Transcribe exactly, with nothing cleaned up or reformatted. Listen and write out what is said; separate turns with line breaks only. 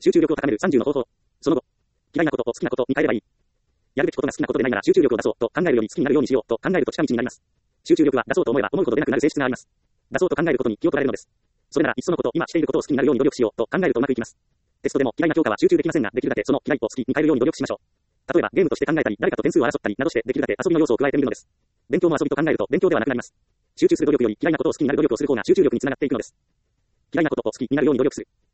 集中力を高めるさんじゅうの方法。その後、嫌いなことを好きなことに変えればいい。やるべきことが好きなことでないなら集中力を出そうと考えるより好きになるようにしようと考えると近道になります。集中力は出そうと思えば思うほど出なくなる性質があります。出そうと考えることに気を取られるのです。それならいっそのこと今していることを好きになるように努力しようと考えるとうまくいきます。テストでも嫌いな教科は集中できませんが、できるだけその嫌いを好きに変えるように努力しましょう。例えばゲームとして考えたり、誰かと点数を争ったりなどしてできるだけ遊びの要素を加えてみるのです。勉強も遊びと考えると勉強ではなくなります。集中する努力より嫌いなことを好きになる努力をする方が集中力につながっていくのです。嫌いなことを好きになるように努力する。